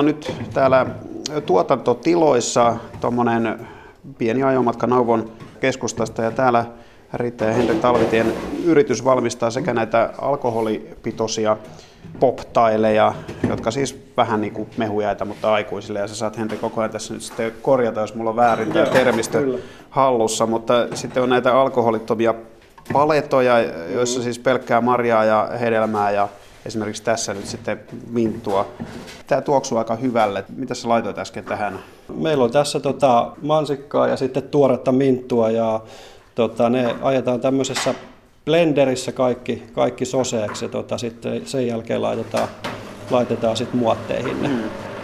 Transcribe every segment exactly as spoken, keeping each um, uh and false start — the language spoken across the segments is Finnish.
ollaan nyt täällä tuotantotiloissa, tuommoinen pieni ajomatka Nauvon keskustasta, ja täällä Riitta ja Henri Talvitien yritys valmistaa sekä näitä alkoholipitoisia poptaileja, jotka siis vähän niin kuin mehujäitä, mutta aikuisille, ja sä saat, Henri, koko ajan tässä nyt sitten korjata, jos mulla on väärin tämä termistö kyllä hallussa, mutta sitten on näitä alkoholittomia paletoja, joissa siis pelkkää marjaa ja hedelmää ja esimerkiksi tässä nyt sitten minttua. Tämä tuoksuu aika hyvälle. Mitä sä laitoit äsken tähän? Meillä on tässä tota mansikkaa ja sitten tuoretta minttua, ja tota, ne ajetaan tämmöisessä blenderissä kaikki, kaikki soseeksi, ja tota, sitten sen jälkeen laitetaan, laitetaan sitten muotteihin ne. Hmm.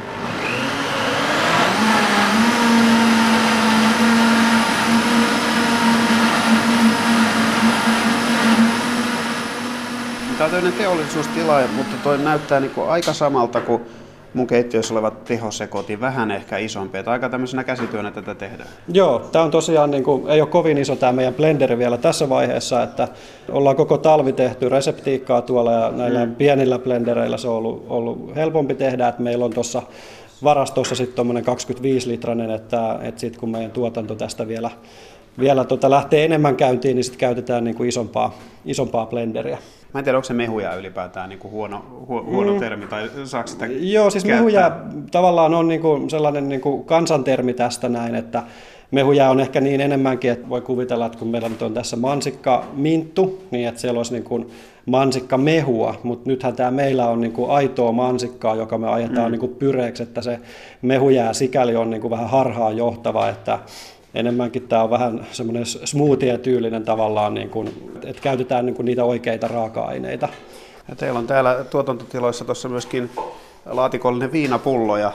Tämä on tämmöinen teollisuustila, mutta toi näyttää niin kuin aika samalta kuin mun keittiössä olevat tehosekotin, vähän ehkä isompi. Että aika tämmöisenä käsityönä tätä tehdään. Joo, tämä on tosiaan, niin kuin, ei ole kovin iso tämä meidän blenderi vielä tässä vaiheessa, että ollaan koko talvi tehty reseptiikkaa tuolla, ja näillä mm. pienillä blendereillä se on ollut, ollut helpompi tehdä, että meillä on tuossa varastossa sitten tuommoinen kaksikymmentäviisi litrainen, että, että sitten kun meidän tuotanto tästä vielä, vielä tota lähtee enemmän käyntiin, niin sitten käytetään niin kuin isompaa, isompaa blenderiä. Mä en tiedä, onko se mehujää ylipäätään niin kuin huono, hu, huono mm. termi, tai saako sitä Joo, siis käyttää? Mehujää tavallaan on niin kuin sellainen niin kuin kansantermi tästä näin, että mehujää on ehkä niin enemmänkin, että voi kuvitella, että kun meillä nyt on tässä mansikkaminttu, niin että siellä olisi niin kuin mansikkamehua, mutta nythän tämä meillä on niin kuin aitoa mansikkaa, joka me ajetaan mm. niin kuin pyreeksi, että se mehujää sikäli on niin kuin vähän harhaan johtava, että enemmänkin tämä on vähän semmoinen smoothie-tyylinen tavallaan, niin kuin, että käytetään niin kuin niitä oikeita raaka-aineita. Ja teillä on täällä tuotantotiloissa tuossa myöskin laatikollinen viinapullo, ja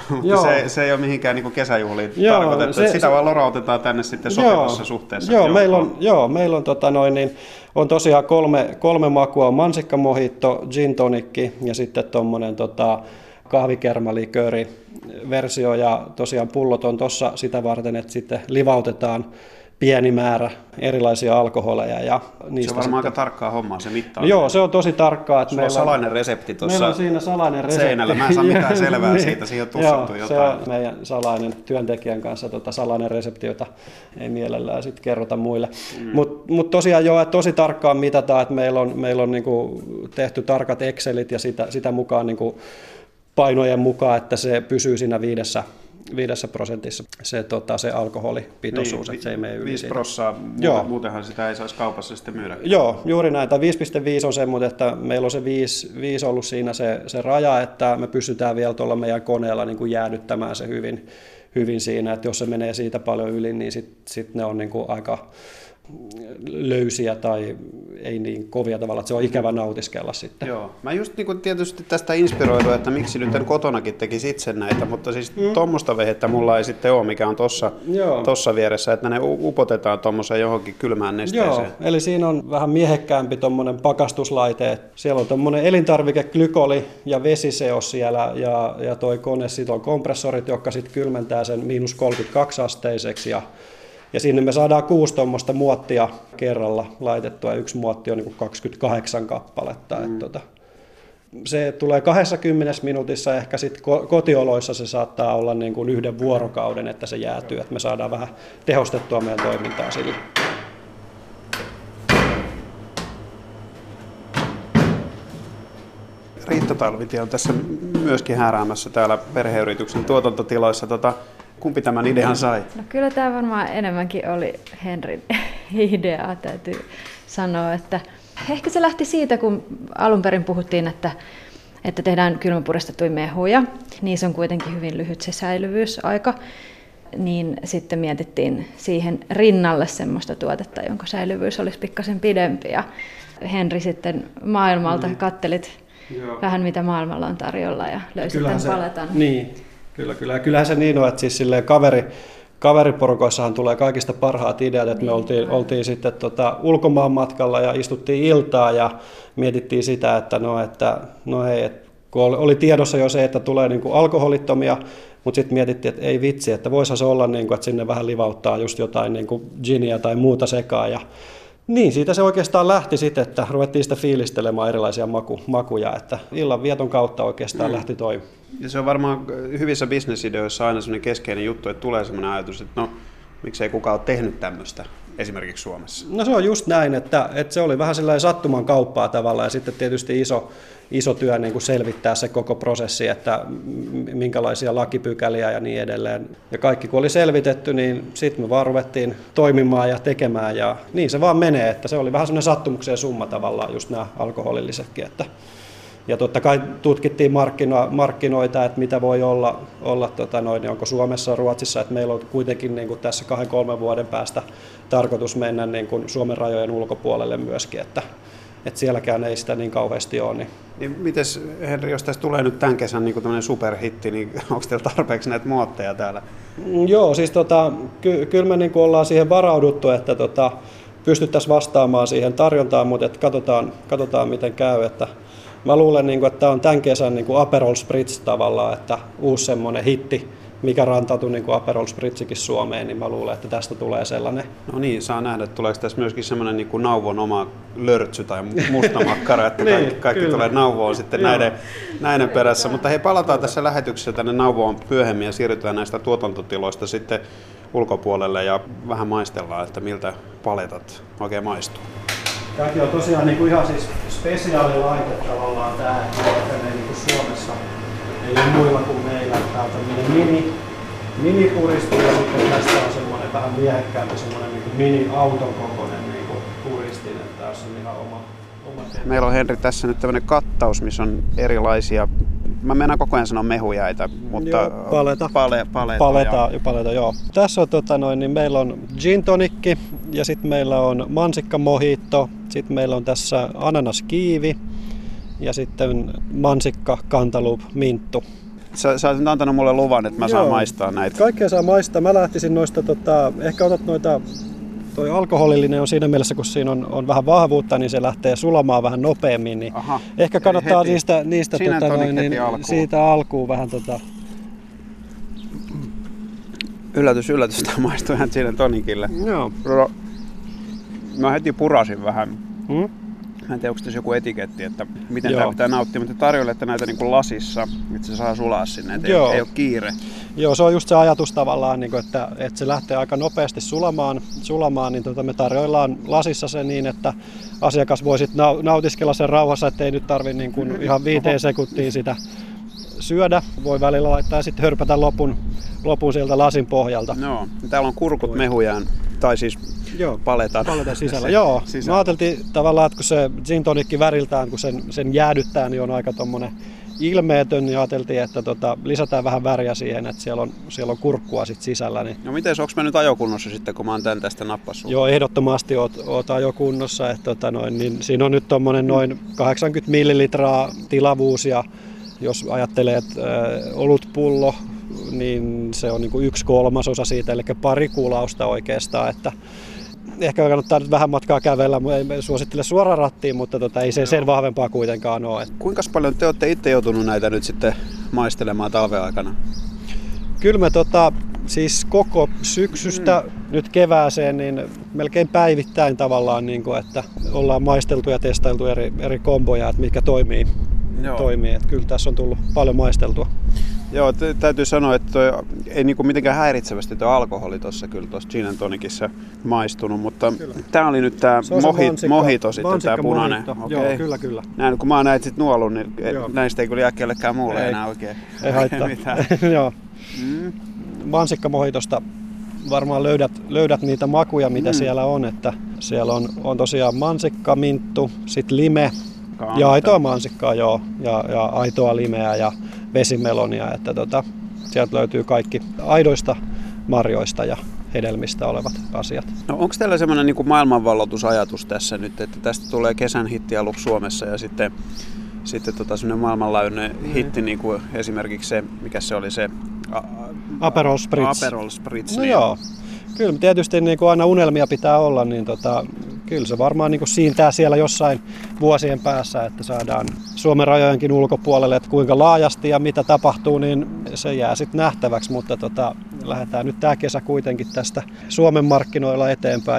se, se ei ole mihinkään niin kuin kesäjuhliin joo, tarkoitettu, se, sitä se, vaan lorautetaan tänne sitten sopivassa joo, suhteessa. Joo, meillä on, joo, meillä on, tota noin, niin, on tosiaan kolme, kolme makua, on mansikkamojitto, gin tonikki ja sitten tuommoinen tota, kahvikermalikööri versio, ja tosiaan pullot on tuossa sitä varten, että sitten livautetaan pieni määrä erilaisia alkoholeja. Ja niistä se on varmaan sitten aika tarkkaa hommaa se mittaan. Joo, se on tosi tarkkaa. Että sulla meillä on salainen resepti tuossa meillä on siinä salainen resepti seinällä. Mä en saa mitään selvää niin, siitä, siihen on tussattu joo, jotain. Se on meidän salainen työntekijän kanssa tota salainen resepti, jota ei mielellään sit kerrota muille. Mm. Mutta mut tosiaan joo, että tosi tarkkaan mitataan, että meillä on, meillä on niinku tehty tarkat Excelit ja sitä, sitä mukaan niinku painojen mukaan, että se pysyy siinä viidessä, viidessä prosentissa se, tota, se alkoholipitoisuus, niin, että se ei mene yli viisi prossaa, muutenhan sitä ei saisi kaupassa sitten myydä. Joo, juuri näin. viisi pilkku viisi on se, mutta että meillä on se viisi, viisi ollut siinä se, se raja, että me pystytään vielä tuolla meidän koneella niin kuin jäädyttämään se hyvin, hyvin siinä, että jos se menee siitä paljon yli, niin sitten sit ne on niin kuin aika löysiä tai ei niin kovia tavalla, että se on ikävä nautiskella sitten. Joo. Mä just niin kuin tietysti tästä inspiroidu, että miksi nyt en kotonakin tekisi itse näitä, mutta siis mm. tuommoista vehettä mulla ei sitten ole, mikä on tossa, tossa vieressä, että ne upotetaan tuommoiseen johonkin kylmään nesteeseen. Joo, eli siinä on vähän miehekkäämpi tuommoinen pakastuslaite. Siellä on tuommoinen elintarvikeglykoli ja vesiseos siellä, ja, ja toi kone, sit on kompressorit, jotka sitten kylmentää sen miinus kolmekymmentäkaksi asteiseksi, ja Ja sinne me saadaan kuusi tuommoista muottia kerralla laitettua, ja yksi muotti on niin kuin kaksikymmentäkahdeksan kappaletta. Mm. Tota, se tulee kaksikymmentä minuutissa, ehkä sitten kotioloissa se saattaa olla niin kuin yhden vuorokauden, että se jäätyy, että me saadaan vähän tehostettua meidän toimintaa sillä. Riitta Talvitie on tässä myöskin häräämässä täällä perheyrityksen tuotantotiloissa. Tota, kumpi tämän idean sai? No kyllä tämä varmaan enemmänkin oli Henrin idea, täytyy sanoa. Että ehkä se lähti siitä, kun alun perin puhuttiin, että, että tehdään kylmäpuristettuja mehuja. Niissä on kuitenkin hyvin lyhyt se säilyvyysaika. Niin sitten mietittiin siihen rinnalle semmoista tuotetta, jonka säilyvyys olisi pikkasen pidempi. Ja Henri sitten maailmalta mm. kattelit Joo. vähän mitä maailmalla on tarjolla ja löysit tämän se, paletan. Niin, kyllä, kyllä. Kyllähän se niin on, että siis kaveri, kaveriporukoissahan tulee kaikista parhaat ideat, että niin, me oltiin, oltiin sitten tota, ulkomaan matkalla ja istuttiin iltaa ja mietittiin sitä, että no, että, no hei, että kun oli tiedossa jo se, että tulee niin kuin alkoholittomia, mutta sitten mietittiin, että ei vitsi, että voisihan se olla, niin kuin, että sinne vähän livauttaa just jotain niin kuin ginia tai muuta sekaan. Ja Niin, siitä se oikeastaan lähti sitten, että ruvettiin sitä fiilistelemään erilaisia maku, makuja, että illan vieton kautta oikeastaan mm. lähti toi. Ja se on varmaan hyvissä bisnesideoissa aina sellainen keskeinen juttu, että tulee sellainen ajatus, että no, miksei kukaan ole tehnyt tämmöistä esimerkiksi Suomessa? No se on just näin, että, että se oli vähän sellainen sattuman kauppaa tavallaan ja sitten tietysti iso, iso työ niin kuin selvittää se koko prosessi, että minkälaisia lakipykäliä ja niin edelleen. Ja kaikki kun oli selvitetty, niin sitten me vaan ruvettiin toimimaan ja tekemään ja niin se vaan menee, että se oli vähän sellainen sattumuksen summa tavallaan just nämä alkoholillisetkin. Että ja totta kai tutkittiin markkino, markkinoita, että mitä voi olla, olla tota noin, onko Suomessa, Ruotsissa, että meillä on kuitenkin niin kuin tässä kahden, kolmen vuoden päästä tarkoitus mennä niin kuin Suomen rajojen ulkopuolelle myöskin, että, että sielläkään ei sitä niin kauheasti ole. Niin. Niin mites, Henri, jos tästä tulee nyt tämän kesän niin tämmöinen superhitti, niin onko teillä tarpeeksi näitä muotteja täällä? Mm, joo, siis tota, ky, kyllä me niin kuin ollaan siihen varauduttu, että tota, pystyttäisiin vastaamaan siihen tarjontaan, mutta että katsotaan, katsotaan miten käy. Että mä luulen, että tämä on tämän kesän Aperol Spritz tavallaan, että uusi semmoinen hitti, mikä rantautui niin kuin Aperol Spritzikin Suomeen, niin mä luulen, että tästä tulee sellainen. No niin, saa nähdä, että tuleeko tässä myöskin semmoinen niin kuin Nauvon oma lörtsy tai musta makkara, että niin, kaikki, kaikki tulee Nauvoon sitten näiden, näiden perässä. Mutta hei, palataan tässä lähetyksessä tänne Nauvoon myöhemmin ja siirrytään näistä tuotantotiloista sitten ulkopuolelle ja vähän maistellaan, että miltä paletat oikein maistuu. Tämäkin on tosiaan niin kuin ihan siis spesiaalilaite tavallaan tämä, että ei niin kuin Suomessa ei ole muilla kuin meillä. Tämä on tämmöinen mini, minipuristi ja sitten tässä on semmoinen vähän miehekkäämpi semmoinen niin kuin mini-auton kokoinen niin kuin puristin, että tässä on ihan oma, oma Meillä on, Henri, tässä nyt tämmöinen kattaus, missä on erilaisia, mä mennään koko ajan sanoa mehujäitä, mutta joo, paleta. Pale, paleta, paleta, ja. paleta, joo. Tässä on, tota noin, niin meillä on gin tonikki ja sitten meillä on mansikka mojito, sitten meillä on tässä ananaskiivi ja sitten mansikka cantaloupe minttu. Sä, sä olet antanut mulle luvan, että mä saan joo. maistaa näitä. Kaikkea saa maistaa. Mä lähtisin noista, tota, ehkä otat noita, toi alkoholillinen on siinä mielessä, kun siinä on, on vähän vahvuutta, niin se lähtee sulamaan vähän nopeammin. Niin aha, ehkä kannattaa heti. niistä, niistä tota, noin, niin, alkuun. siitä alkuun vähän tota. Yllätys, yllätys, tämä maistuu ihan siinä tonikille. Joo. Mä heti purasin vähän. Hmm? Mä en tiedä, onko tässä joku etiketti, että miten joo. tämä pitää nauttia, mutta tarjoilette näitä niin kuin lasissa, että se saa sulaa sinne, että ei, ei ole kiire. Joo, se on just se ajatus tavallaan, että, että se lähtee aika nopeasti sulamaan, sulamaan niin tota me tarjoillaan lasissa se niin, että asiakas voi sit nautiskella sen rauhassa, ettei nyt tarvitse niin kuin ihan viiteen sekuntiin sitä syödä. Voi välillä laittaa ja sitten hörpätä lopun, lopun sieltä lasin pohjalta. Joo, täällä on kurkut voi. Mehujään, tai siis joo, paletan. Paletan sisällä. Joo, sisällä. Mä ajateltiin tavallaan, että kun se gin tonikki väriltään, kun sen, sen jäädyttää, niin on aika tommonen ilmeetön, niin ajateltiin, että tota, lisätään vähän väriä siihen, että siellä on, siellä on kurkkua sit sisällä. Niin. No miten, onko mä nyt ajokunnossa sitten, kun mä oon tän tästä nappassut? Joo, ehdottomasti oot, oot ajokunnossa. Että, tota, noin, niin siinä on nyt tommonen noin kahdeksankymmentä millilitraa tilavuus ja jos ajattelee, että äh, olutpullo, niin se on niin kuin yksi kolmasosa siitä, eli pari kulausta oikeastaan. Että ehkä kannattaa nyt vähän matkaa kävellä, ei suosittele suoraan rattiin, mutta tota, ei se sen vahvempaa kuitenkaan ole. Kuinka paljon te olette itse joutunut näitä nyt sitten maistelemaan talven aikana? Kyllä me tota, siis koko syksystä mm. nyt kevääseen, niin melkein päivittäin tavallaan, niin kuin, että ollaan maisteltu ja testailtu eri, eri komboja, että mitkä toimii. toimii. Että kyllä tässä on tullut paljon maisteltua. Joo, t- täytyy sanoa, että toi ei niinku mitenkään häiritsevästi tuo alkoholi tuossa kyllä tuossa gin and tonicissa maistunut, mutta tämä oli nyt tämä mohi, mojito sitten, tämä punainen. Okay. Joo, kyllä, kyllä. Näin, kun mä oon näitä sitten nuollut, niin joo. Näistä ei kyllä jää kellekään muulle ei. enää oikein, ei haittaa. mitään. Joo. Mm. Mansikkamojitosta varmaan löydät, löydät niitä makuja, mitä mm. siellä on, että siellä on, on tosiaan mansikka, minttu, sitten lime, Kaanta. Ja aitoa mansikkaa, joo, ja, ja aitoa limeä ja vesimelonia, että tota, sieltä löytyy kaikki aidoista marjoista ja hedelmistä olevat asiat. No onko teillä semmoinen niin kuin maailmanvalloitusajatus tässä nyt, että tästä tulee kesän hitti aluksi Suomessa ja sitten, sitten tota semmoinen maailmanlaajuinen mm. hitti, niin kuin esimerkiksi se, mikä se oli se a, a, Aperol Spritz. Aperol Spritz no niin. joo, kyllä tietysti niin kuin aina unelmia pitää olla, niin tota, kyllä se varmaan niin kuin siintää siellä jossain vuosien päässä, että saadaan Suomen rajojenkin ulkopuolelle, että kuinka laajasti ja mitä tapahtuu, niin se jää sitten nähtäväksi, mutta tota, lähdetään nyt tämä kesä kuitenkin tästä Suomen markkinoilla eteenpäin ja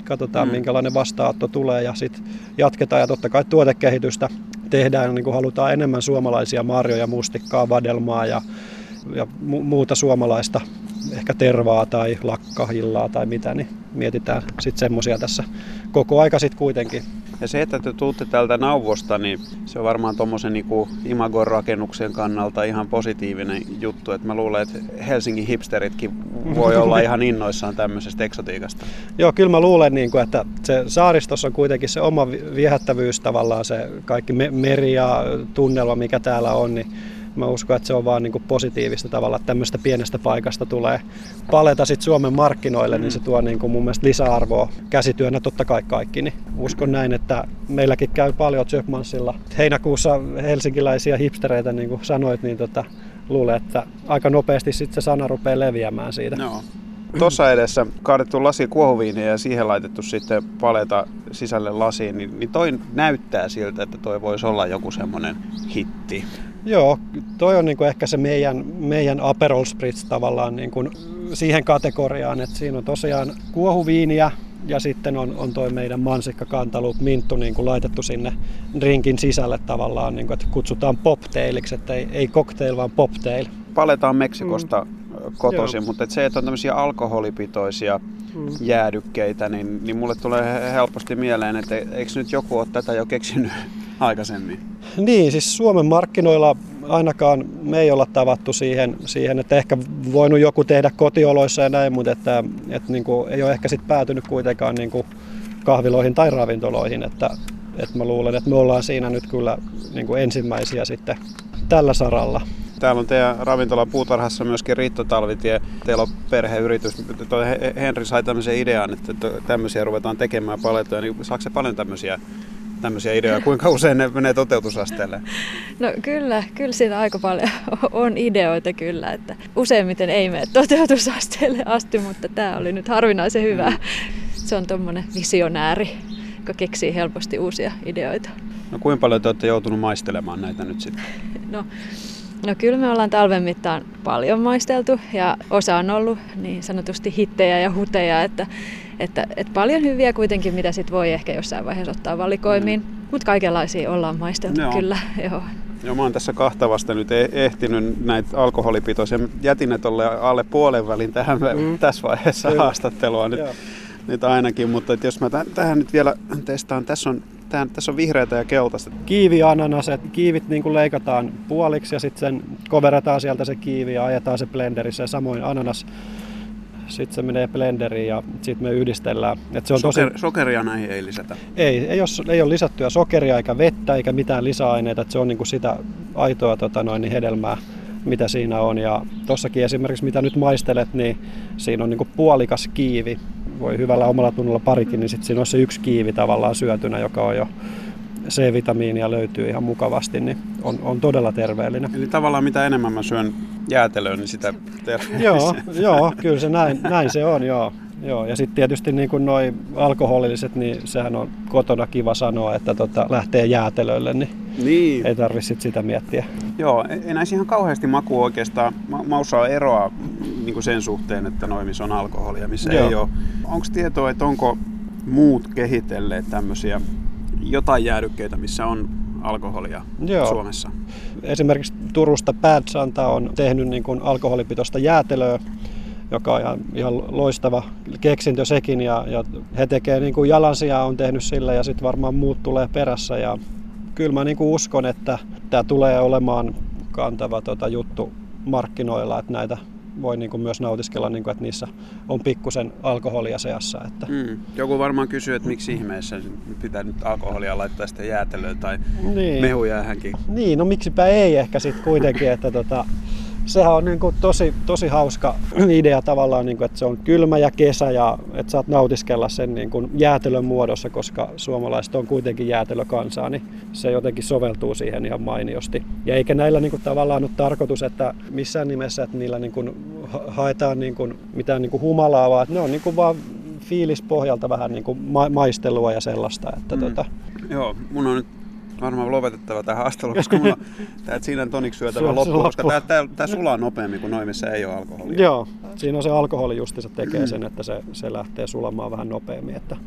katsotaan Mm. minkälainen vastaanotto tulee ja sitten jatketaan ja totta kai tuotekehitystä tehdään, niin kuin halutaan enemmän suomalaisia marjoja, mustikkaa, vadelmaa ja, ja mu- muuta suomalaista, ehkä tervaa tai lakkahillaa tai mitä, niin mietitään sitten semmoisia tässä koko aika sitten kuitenkin. Ja se, että te tuutte täältä Nauvosta, niin se on varmaan tuommoisen niin imagon rakennuksen kannalta ihan positiivinen juttu. Että mä luulen, että Helsingin hipsteritkin voi olla ihan innoissaan tämmöisestä eksotiikasta. Joo, kyllä mä luulen, että se saaristossa on kuitenkin se oma viehättävyys tavallaan, se kaikki meri ja tunnelma, mikä täällä on, niin mä uskon, että se on vaan niin kuin positiivista tavalla, että tämmöistä pienestä paikasta tulee paleta sit Suomen markkinoille, mm. niin se tuo niin kuin mun mielestä lisäarvoa käsityönä totta kai kaikki. Niin uskon näin, että meilläkin käy paljon Köpmansilla. Heinäkuussa helsinkiläisiä hipstereitä, niin kuin sanoit, niin tota, luulen, että aika nopeasti sit se sana rupeaa leviämään siitä. No. Tuossa edessä kaadettu lasi kuohuviiniä ja siihen laitettu sitten paleta sisälle lasiin, niin, niin toi näyttää siltä, että toi voisi olla joku semmoinen hitti. Joo, toi on niinku ehkä se meidän, meidän Aperol Spritz tavallaan niinku siihen kategoriaan, että siinä on tosiaan kuohuviiniä ja sitten on, on toi meidän mansikka Cantaloupe minttu niinku laitettu sinne drinkin sisälle tavallaan, niinku, että kutsutaan poptailiksi, että ei, ei cocktail vaan poptail. Paletaan Meksikosta mm. kotoisin, Joo. mutta et se, että on tämmöisiä alkoholipitoisia mm. jäädykkeitä, niin, niin mulle tulee helposti mieleen, että eikö nyt joku ole tätä jo keksinyt aikaisemmin? Niin, siis Suomen markkinoilla ainakaan me ei olla tavattu siihen, siihen että ehkä voinut joku tehdä kotioloissa ja näin, mutta että, että niin kuin ei ole ehkä sit päätynyt kuitenkaan niin kuin kahviloihin tai ravintoloihin, että, että mä luulen, että me ollaan siinä nyt kyllä niin kuin ensimmäisiä sitten tällä saralla. Täällä on teidän ravintolan puutarhassa myöskin Riitta Talvitie. Teillä on perheyritys. Henri sai tämmöisen idean, että tämmöisiä ruvetaan tekemään paletoja. Niin saako se paljon tämmöisiä, tämmöisiä ideoja? Kuinka usein ne menee toteutusasteelle? No kyllä, kyllä siitä aika paljon on ideoita kyllä. Että useimmiten ei mene toteutusasteelle asti, mutta tämä oli nyt harvinaisen hyvä. Se on tommonen visionääri, joka keksii helposti uusia ideoita. No kuinka paljon te olette joutunut maistelemaan näitä nyt sitten? No, no kyllä me ollaan talven mittaan paljon maisteltu ja osa on ollut niin sanotusti hittejä ja huteja, että, että, että paljon hyviä kuitenkin, mitä sit voi ehkä jossain vaiheessa ottaa valikoimiin. Mm. Mutta kaikenlaisia ollaan maisteltu joo. kyllä. Joo. Joo, mä oon tässä kahta vasta nyt ehtinyt näitä alkoholipitoisia. Jätin ne tolle alle puolen välin tähän mm. tässä vaiheessa kyllä. haastattelua nyt, nyt ainakin, mutta jos mä täh- tähän nyt vielä testaan, tässä on Tähän, tässä on vihreätä ja keltaista. Kiiviananaset. Kiivit niin kuin leikataan puoliksi ja sitten sen koverataan sieltä se kiivi ja ajetaan se blenderissä. Ja samoin ananas, sitten se menee blenderiin ja sitten me yhdistellään. Et se on Soker, tosi... Sokeria näihin ei lisätä? Ei, ei ole, ei ole lisättyä sokeria eikä vettä eikä mitään lisäaineita. Et se on niin kuin sitä aitoa tota noin, niin hedelmää, mitä siinä on. Ja tossakin esimerkiksi mitä nyt maistelet, niin siinä on niin kuin puolikas kiivi. Voi hyvällä omalla tunnolla parikin, niin sitten siinä on se yksi kiivi tavallaan syötynä, joka on jo C-vitamiinia löytyy ihan mukavasti, niin on, on todella terveellinen. Eli tavallaan mitä enemmän mä syön jäätelöä, niin sitä terveellistä. Joo, joo, kyllä se näin, näin se on, joo. Joo, ja sitten tietysti niin kuin noi alkoholilliset, niin sehän on kotona kiva sanoa, että tota, lähtee jäätelölle, niin, niin. ei tarvitse sitä miettiä. Joo, ei näissä ihan kauheasti makua oikeastaan. Maussa on eroa niin kuin sen suhteen, että noin missä on alkoholia, missä joo. ei ole. Onko tietoa, että onko muut kehitelleet tämmöisiä jotain jäädykkeitä, missä on alkoholia joo. Suomessa? Esimerkiksi Turusta Bad Santa on tehnyt niin kuin alkoholipitoista jäätelöä, joka on ihan, ihan loistava keksintö sekin, ja, ja he tekee niin kuin jalansijaa on tehnyt sillä, ja sitten varmaan muut tulee perässä, ja kyllä mä niin kuin uskon, että tämä tulee olemaan kantava tota, juttu markkinoilla, että näitä voi niin kuin myös nautiskella, niin kuin, että niissä on pikkusen alkoholia seassa. Että. Mm. Joku varmaan kysyy, että miksi ihmeessä pitää nyt alkoholia laittaa sitten jäätelöön tai niin. mehujäähänkin. Niin, no miksipä ei ehkä sitten kuitenkin, että tota, sehän on niin kuin tosi, tosi hauska idea tavallaan, niin kuin, että se on kylmä ja kesä ja että saat nautiskella sen niin kuin jäätelön muodossa, koska suomalaiset on kuitenkin jäätelökansaa, niin se jotenkin soveltuu siihen ihan mainiosti. Ja eikä näillä niin kuin, tavallaan ole tarkoitus, että missään nimessä, että niillä niin kuin, haetaan niin kuin, mitään niin kuin humalaa, vaan ne on niin kuin vaan fiilispohjalta vähän niin kuin ma- maistelua ja sellaista. Että, mm. tota... Joo, mun on nyt varmaan lopetettava tähän haastatteluun, koska mulla on tämä gin tonic syötävä loppu, koska tämä, tämä, tämä sulaa nopeammin kuin noin, missä ei ole alkoholia. Joo, siinä on se alkoholi justiinsa tekee sen, että se, se lähtee sulamaan vähän nopeammin. Että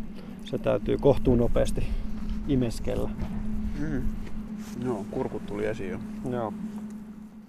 se täytyy kohtuun nopeasti imeskellä. Mm. Joo, kurkut tuli esiin jo. Joo.